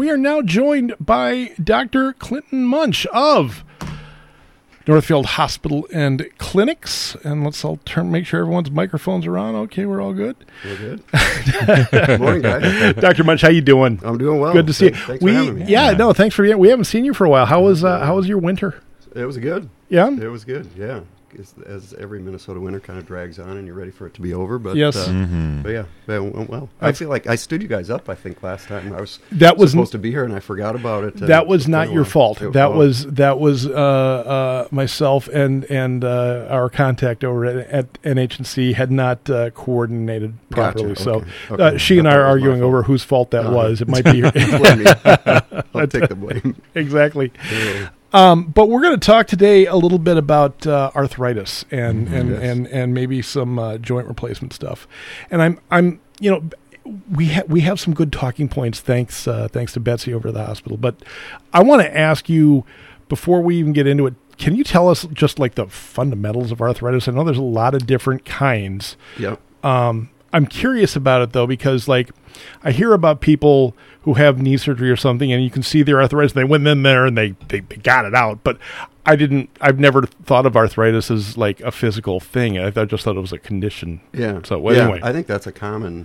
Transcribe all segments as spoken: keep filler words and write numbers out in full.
we are now joined by Doctor Clinton Munch of Northfield Hospital and Clinics. And let's all turn, make sure everyone's microphones are on. Okay, we're all good. We're good. Good morning, guys. Doctor Munch, how you doing? I'm doing well. Good to see you. Thanks we, for having me. Yeah, no, thanks for we haven't seen you for a while. How was uh, how was your winter? It was good. Yeah, it was good. Yeah, as, as every Minnesota winter kind of drags on, and you're ready for it to be over. But yes, uh, mm-hmm. but yeah, it went well. I feel like I stood you guys up. I think last time I was that was supposed to be here, and I forgot about it. That was not your fault. It, that well, was that was uh, uh, myself and and uh, our contact over at, at N H and C had not uh, coordinated properly. Gotcha. So Okay. Okay. Uh, she and I That are was my arguing fault. over whose fault that Uh-huh. was. It might be your Blame me. I'll take the blame. exactly. Yeah. Um, but we're going to talk today a little bit about uh, arthritis and Mm-hmm. and, Yes. and and maybe some uh, joint replacement stuff. And I'm I'm you know we ha- we have some good talking points thanks uh, thanks to Betsy over at the hospital. But I want to ask you before we even get into it. Can you tell us just like the fundamentals of arthritis? I know there's a lot of different kinds. Yep. Um, I'm curious about it though, because like I hear about people who have knee surgery or something and you can see their arthritis. They went in there and they, they, they got it out. But I didn't, I've never thought of arthritis as like a physical thing. I, I just thought it was a condition. Yeah. So well, yeah, anyway, I think that's a common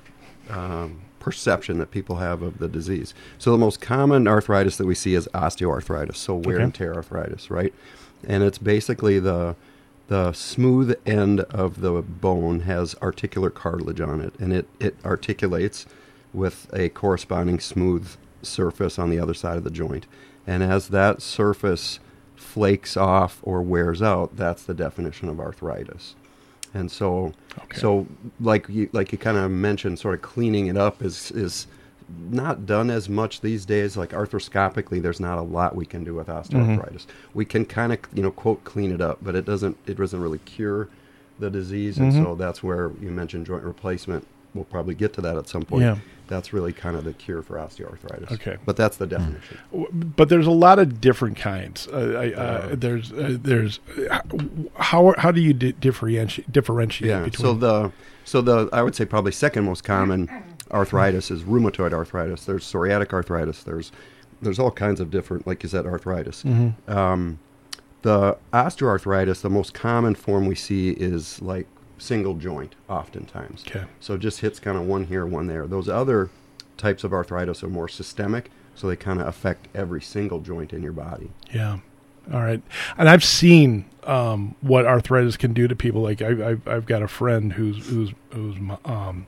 um, perception that people have of the disease. So the most common arthritis that we see is osteoarthritis, so wear Okay. and tear arthritis, right? And it's basically the the smooth end of the bone has articular cartilage on it, and it, it articulates with a corresponding smooth surface on the other side of the joint. And as that surface flakes off or wears out, that's the definition of arthritis. And so, Okay. so like you like you kind of mentioned, sort of cleaning it up is is not done as much these days. Like arthroscopically, there's not a lot we can do with osteoarthritis. We can kind of, you know, quote, clean it up, but it doesn't it doesn't really cure the disease. And Mhm. so that's where you mentioned joint replacement. We'll probably get to that at some point. Yeah. That's really kind of the cure for osteoarthritis. Okay. But that's the definition. W- but there's a lot of different kinds. Uh, I, uh, Uh, there's uh, there's uh, how how do you di- differentiate differentiate Yeah. between? So the so the I would say probably second most common arthritis is rheumatoid arthritis. There's psoriatic arthritis. There's there's all kinds of different, like you said, arthritis. Mhm. Um, the osteoarthritis, the most common form we see is like single joint, oftentimes. Okay. So it just hits kind of one here, one there. Those other types of arthritis are more systemic, so they kind of affect every single joint in your body. Yeah. All right. And I've seen um, what arthritis can do to people. Like I, I've, I've got a friend who's who's who's um,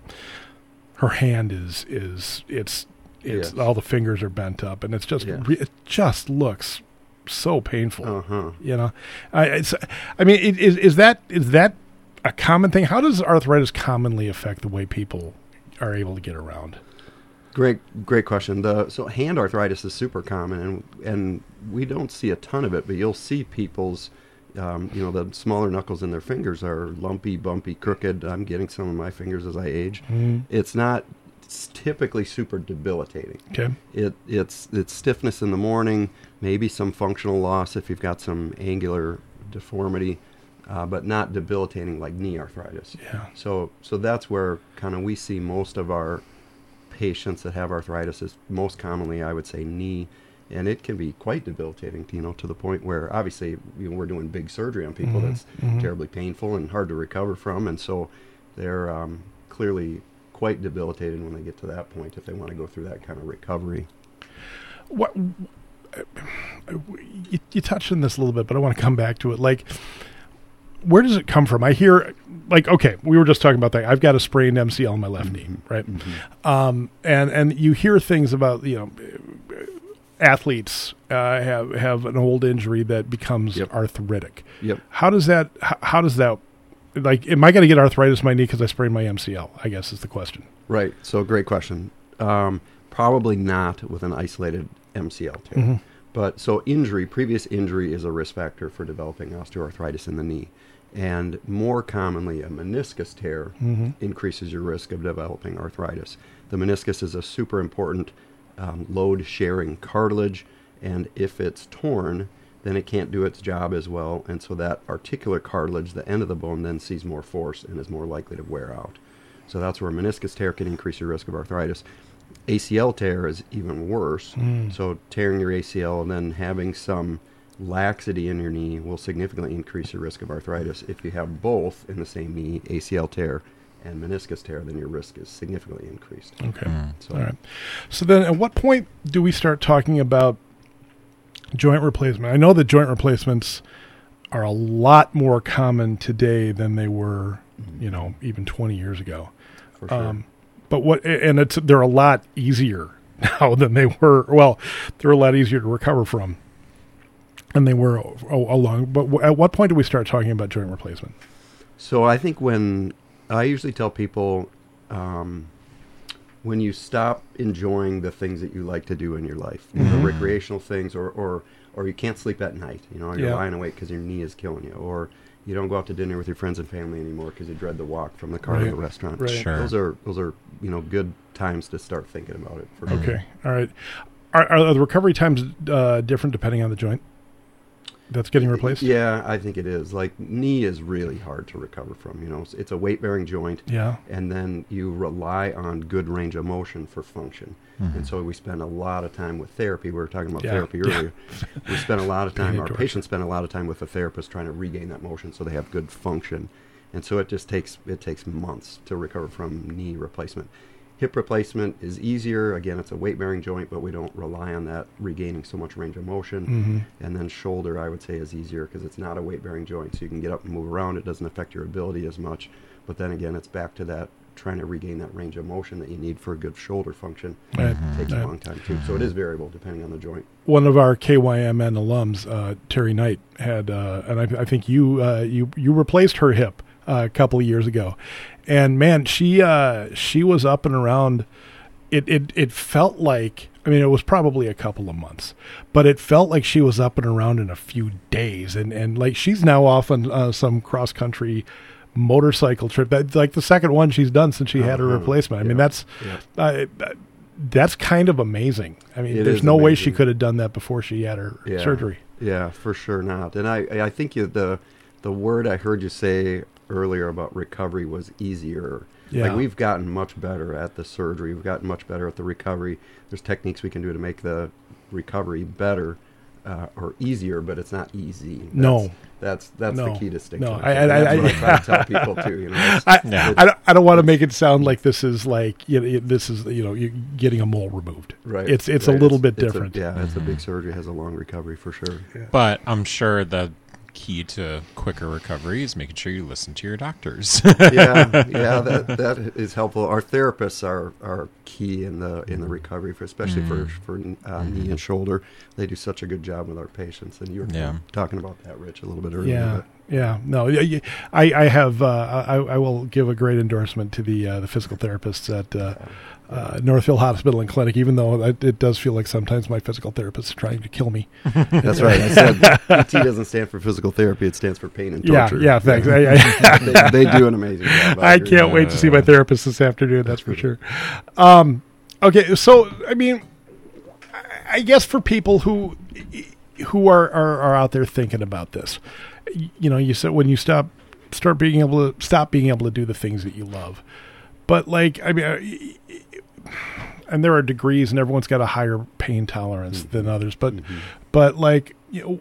her hand is is it's it's Yes. all the fingers are bent up, and it's just Yeah. re- it just looks so painful. Uh huh. You know, I it's, I mean, it, is is that is that a common thing? How does arthritis commonly affect the way people are able to get around? Great, great question. The so hand arthritis is super common, and and we don't see a ton of it, but you'll see people's, um, you know, the smaller knuckles in their fingers are lumpy, bumpy, crooked. I'm getting some of my fingers as I age. Mm-hmm. It's not it's typically super debilitating. Okay. It it's it's stiffness in the morning, maybe some functional loss if you've got some angular deformity, uh, but not debilitating like knee arthritis. Yeah. So so that's where kind of we see most of our patients that have arthritis is most commonly, I would say, knee, and it can be quite debilitating, you know, to the point where obviously, you know, we're doing big surgery on people Mhm, that's mhm. terribly painful and hard to recover from, and so they're um, clearly quite debilitated when they get to that point if they want to go through that kind of recovery. What you, you touched on this a little bit, but I want to come back to it. Like, where does it come from? I hear, like, okay, we were just talking about that. I've got a sprained M C L in my left knee, right? Um, and and you hear things about, you know, athletes uh, have have an old injury that becomes Yep. arthritic. Yep. How does that? How, how does that? Like, am I going to get arthritis in my knee because I sprained my M C L? I guess is the question. Right. So great question. Um, probably not with an isolated M C L tear. Mhm. But so injury, previous injury is a risk factor for developing osteoarthritis in the knee. And more commonly, a meniscus tear Mhm. increases your risk of developing arthritis. The meniscus is a super important um, load-sharing cartilage, and if it's torn, then it can't do its job as well. And so that articular cartilage, the end of the bone, then sees more force and is more likely to wear out. So that's where a meniscus tear can increase your risk of arthritis. A C L tear is even worse. Mm. So tearing your A C L and then having some laxity in your knee will significantly increase your risk of arthritis. If you have both in the same knee, A C L tear and meniscus tear, then your risk is significantly increased. Okay. Mm. So, All right. So then at what point do we start talking about joint replacement? I know that joint replacements are a lot more common today than they were, you know, even twenty years ago. for sure. Um, but what, and it's, they're a lot easier now than they were. Well, they're a lot easier to recover from than they were a, a long. But w- at what point do we start talking about joint replacement? So I think when I usually tell people, um, when you stop enjoying the things that you like to do in your life, Mhm. the recreational things, or, or or you can't sleep at night, you know, you're Yeah. lying awake because your knee is killing you, or you don't go out to dinner with your friends and family anymore because you dread the walk from the car to Right. the restaurant. Right. Sure. Those are those are you know good times to start thinking about it. For sure. Okay. All right. Are, are the recovery times uh, different depending on the joint that's getting replaced? Yeah, I think it is. Like, knee is really hard to recover from. You know, it's, it's a weight-bearing joint, Yeah. and then you rely on good range of motion for function. Mhm. And so we spend a lot of time with therapy. We were talking about Yeah. therapy earlier. We spend a lot of Pain time, and our torture. patients spend a lot of time with the therapist trying to regain that motion so they have good function. And so it just takes it takes months to recover from knee replacement. Hip replacement is easier. Again, it's a weight-bearing joint, but we don't rely on that regaining so much range of motion. Mm-hmm. And then shoulder, I would say, is easier because it's not a weight-bearing joint, so you can get up and move around. It doesn't affect your ability as much. But then again, it's back to that trying to regain that range of motion that you need for a good shoulder function. Right. It takes Right. a long time too, so it is variable depending on the joint. One of our K Y M N alums, uh, Terry Knight, had, uh, and I, I think you uh, you you replaced her hip uh, a couple of years ago, and man, she uh, she was up and around. It, it it felt like, I mean, it was probably a couple of months, but it felt like she was up and around in a few days, and and like she's now off on uh, some cross country motorcycle trip. That, like the second one she's done since she had her Uh-huh. replacement. I mean, Yeah. that's Yeah. uh, that's kind of amazing. I mean, It there's is no way she amazing. could have done that before she had her Yeah. surgery. Yeah, for sure not. And I I think you, the the word I heard you say earlier about recovery was easier. Yeah. Like, we've gotten much better at the surgery. We've gotten much better at the recovery. There's techniques we can do to make the recovery better uh, or easier, but it's not easy. That's, No. that's that's No. the key distinction. No, I, I- think. I- And that's I- what I try to tell people too. You know, it's- I, Yeah. I, don't, I don't want to make it sound like this is like, you know, this is, you know, you getting a mole removed. right. It's it's right. a little bit it's a- different. yeah, it's a Mhm. big surgery. Has a long recovery for sure. But I'm sure the key to quicker recovery is making sure you listen to your doctors. yeah, yeah, that that is helpful. Our therapists are, are key in the in the recovery, for especially Mm. for for uh, knee and shoulder. They do such a good job with our patients. And you were Yeah. talking about that, Rich, a little bit earlier. Yeah, but- yeah, no, yeah, yeah. I, I have, uh, I, I will give a great endorsement to the uh, the physical therapists at uh, uh, Northfield Hospital and Clinic, even though it, it does feel like sometimes my physical therapist is trying to kill me. That's right. I said P T doesn't stand for physical therapy; it stands for pain and Yeah, torture. yeah, thanks. I, I, they, they do an amazing job. I agree. can't wait to see my therapist this afternoon. That's for sure. Um, okay, so I mean, I- I guess for people who who are, are are out there thinking about this, y- you know, you said when you stop start being able to stop being able to do the things that you love, but like I mean, uh, and there are degrees, and everyone's got a higher pain tolerance Mhm. than others, but Mhm. but like you know.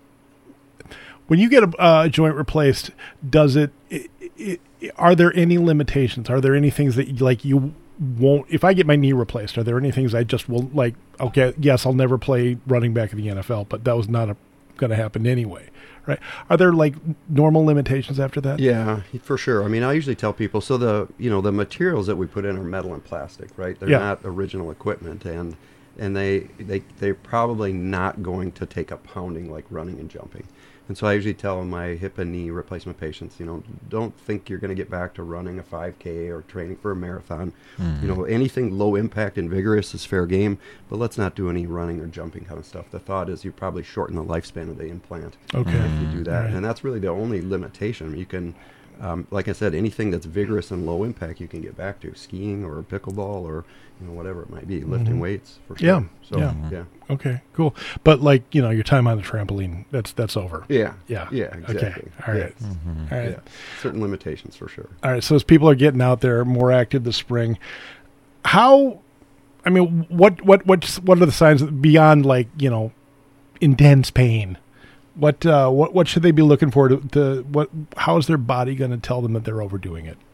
When you get a uh, joint replaced, does it, it, it? Are there any limitations? Are there any things that like you won't? If I get my knee replaced, are there any things I just will like? Okay, yes, I'll never play running back in the N F L, but that was not going to happen anyway, right? Are there like normal limitations after that? Yeah, for sure. I mean, I usually tell people, so the you know the materials that we put in are metal and plastic, right? They're Yeah. not original equipment, and and they they they're probably not going to take a pounding like running and jumping. And so I usually tell my hip and knee replacement patients, you know, don't think you're going to get back to running a five K or training for a marathon. Mhm. You know, anything low impact and vigorous is fair game, but let's not do any running or jumping kind of stuff. The thought is you probably shorten the lifespan of the implant Okay. if you do that. Right. And that's really the only limitation. You can, um, like I said, anything that's vigorous and low impact you can get back to, skiing or pickleball or, you know, whatever it might be, lifting Mhm. weights for sure. Yeah, So, yeah. yeah. Okay. Cool. But like you know, your time on the trampoline, that's that's over. Yeah. Yeah. Yeah, Okay. exactly. All right. Yeah. Mhm. All right. Yeah. Certain limitations for sure. All right. So as people are getting out there more active this spring, how I mean, what what what what are the signs beyond like you know, intense pain? What uh, what what should they be looking for to, to what? How is their body going to tell them that they're overdoing it?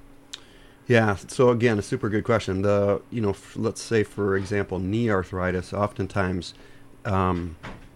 Yeah. So again, a super good question. The you know, f- let's say for example, knee arthritis. Oftentimes, um,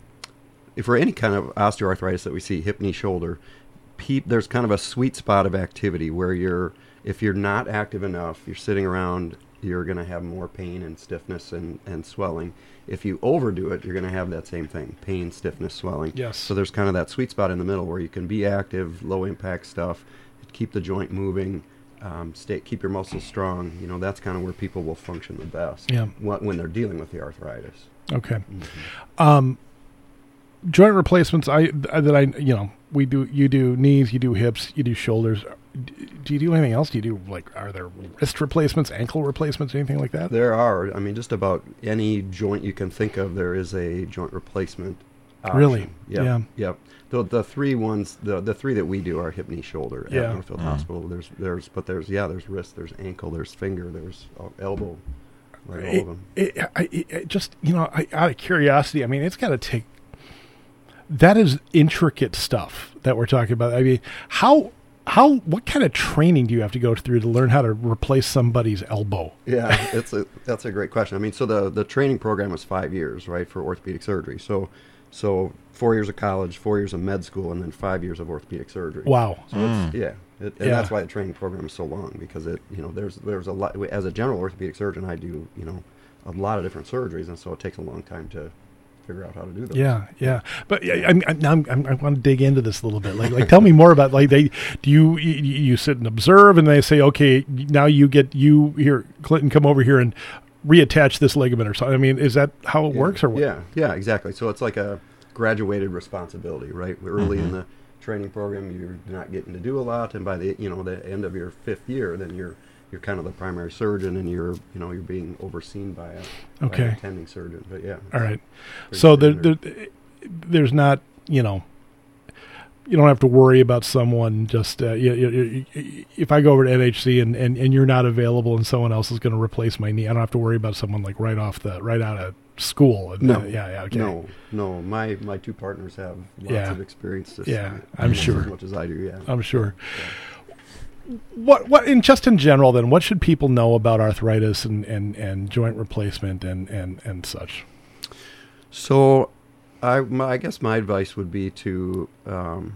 if for any kind of osteoarthritis that we see, hip, knee, shoulder, pe- there's kind of a sweet spot of activity where you're if you're not active enough, you're sitting around, you're going to have more pain and stiffness and, and swelling. If you overdo it, you're going to have that same thing, pain, stiffness, swelling. Yes. So there's kind of that sweet spot in the middle where you can be active, low impact stuff, keep the joint moving, um, stay, keep your muscles strong. You know, that's kind of where people will function the best Yeah. when, when they're dealing with the arthritis. Okay. Mm-hmm. Um, joint replacements. I that I you know we do. You do knees. You do hips. You do shoulders. Do you do anything else? Do you do like are there wrist replacements, ankle replacements, anything like that? There are. I mean, just about any joint you can think of, there is a joint replacement option. Really? Yep. Yeah. Yep. The the three ones, the the three that we do are hip, knee, shoulder at Yeah. Northfield Mm. Hospital. There's there's but there's yeah there's wrist, there's ankle, there's finger, there's uh, elbow, like all It, of them. it, I, it just you know, I, out of curiosity, I mean, it's got to take. That is intricate stuff that we're talking about. I mean, how how what kind of training do you have to go through to learn how to replace somebody's elbow? Yeah, it's a that's a great question. I mean, so the the training program was five years, right, for orthopedic surgery. So so four years of college, four years of med school, and then five years of orthopedic surgery. Wow. So it's, yeah, it, and Yeah. that's why the training program is so long, because it you know there's there's a lot. As a general orthopedic surgeon, I do you know a lot of different surgeries, and so it takes a long time to figure out how to do those. Yeah, yeah, but yeah, I'm, I'm, now I'm, I'm, I want to dig into this a little bit. Like, like, tell me more about like they do you, you you sit and observe, and they say, okay, now you get you here, Clinton, come over here and reattach this ligament or something. I mean, is that how it Yeah. works, or what? Yeah, yeah, exactly. So it's like a graduated responsibility, right? Early in the training program, you're not getting to do a lot, and by the you know the end of your fifth year, then you're you're kind of the primary surgeon, and you're you know you're being overseen by a, Okay. by an attending surgeon. But yeah, All right. pretty So there, standard. there, there's not, you know, you don't have to worry about someone just, uh, you, you, you, if I go over to N H C and, and, and you're not available and someone else is going to replace my knee, I don't have to worry about someone like right off the, right out of school. And, No, uh, yeah, yeah, okay. no, no. My my two partners have lots Yeah. of experience. Just Yeah, uh, I'm almost sure. as much as I do. Yeah, I'm sure. What, what, in just in general then, what should people know about arthritis and, and, and joint replacement and, and, and such? So, I, my, I guess my advice would be to, um,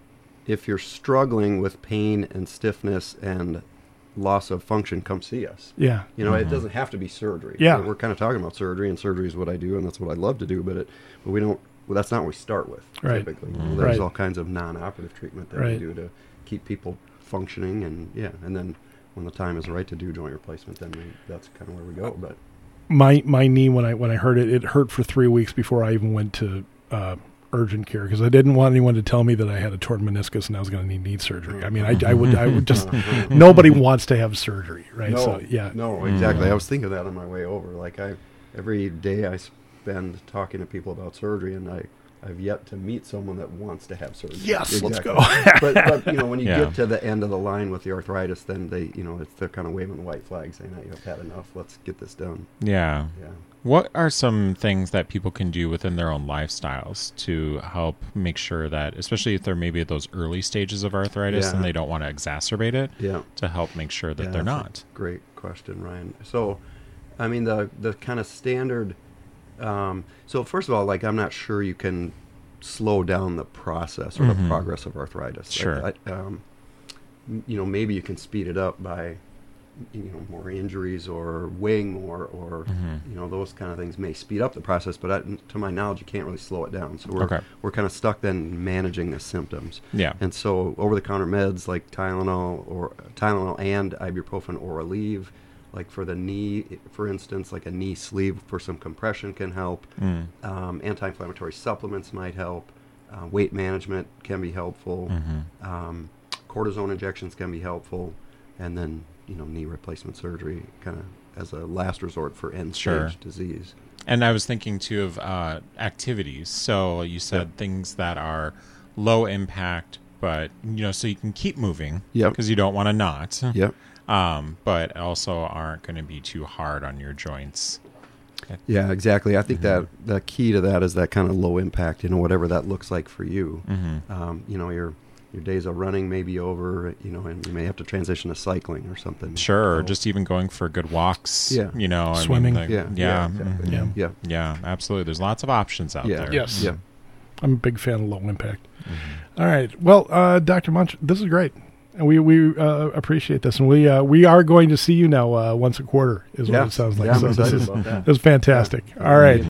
if you're struggling with pain and stiffness and loss of function, come see us. Yeah. You know, Mhm. it doesn't have to be surgery. Yeah. We're, we're kind of talking about surgery, and surgery is what I do, and that's what I love to do. But it, but we don't. Well, that's not what we start with. Right. Typically, Mhm. there's Right. all kinds of non-operative treatment that Right. we do to keep people functioning, and yeah, and then when the time is right to do joint replacement, then we, that's kind of where we go. But My my knee when I when I heard it, it hurt for three weeks before I even went to uh, urgent care because I didn't want anyone to tell me that I had a torn meniscus and I was going to need knee surgery. I mean, I, I would I would just nobody wants to have surgery, right? No, So yeah, no, exactly. I was thinking that on my way over. Like I, every day I spend talking to people about surgery, and I, I've yet to meet someone that wants to have surgery. Yes, let's go. but, but you know, when you Yeah. get to the end of the line with the arthritis, then they, you know, it's, they're kind of waving the white flag, saying, "Hey, "You've had enough. Let's get this done." Yeah. Yeah. What are some things that people can do within their own lifestyles to help make sure that, especially if they're maybe at those early stages of arthritis Yeah. and they don't want to exacerbate it, Yeah. to help make sure that Yeah, they're that's a not? Great question, Ryan. So, I mean, the the kind of standard. Um, so first of all, like I'm not sure you can slow down the process or Mhm. the progress of arthritis. Sure. I, I, um, m- you know, maybe you can speed it up by, you know, more injuries or weighing more, or Mhm. you know, those kind of things may speed up the process. But I, to my knowledge, you can't really slow it down. So we're Okay. we're kind of stuck then managing the symptoms. Yeah. And so over-the-counter meds like Tylenol or Tylenol and ibuprofen or Aleve, like for the knee, for instance, like a knee sleeve for some compression can help. Mm. Um, anti-inflammatory supplements might help. Uh, weight management can be helpful. Mhm. Um, cortisone injections can be helpful. And then, you know, knee replacement surgery kind of as a last resort for end-stage Sure. disease. And I was thinking too of uh, activities. So you said Yep. things that are low impact, but you know, so you can keep moving Yep. because you don't want to not. Yep. um, but also aren't going to be too hard on your joints. Yeah, exactly. I think Mm-hmm. that the key to that is that kind of low impact, you know, whatever that looks like for you. Mm-hmm. Um, you know, your your days of running may be over, you know, and you may have to transition to cycling or something. Sure, or So- just even going for good walks. Yeah. You know, I Swimming. Mean, like, Yeah, yeah, yeah, exactly. mhm. Yeah. Yeah. Yeah, absolutely. There's lots of options out Yeah. there. Yes. Yeah. I'm a big fan of low impact. Mm-hmm. All right. Well, uh, Doctor Munch, this is great. And we we uh, appreciate this, and we uh, we are going to see you now uh, once a quarter. Is Yeah. what it sounds like. Yeah, I'm so this excited is about that. this is fantastic. All right.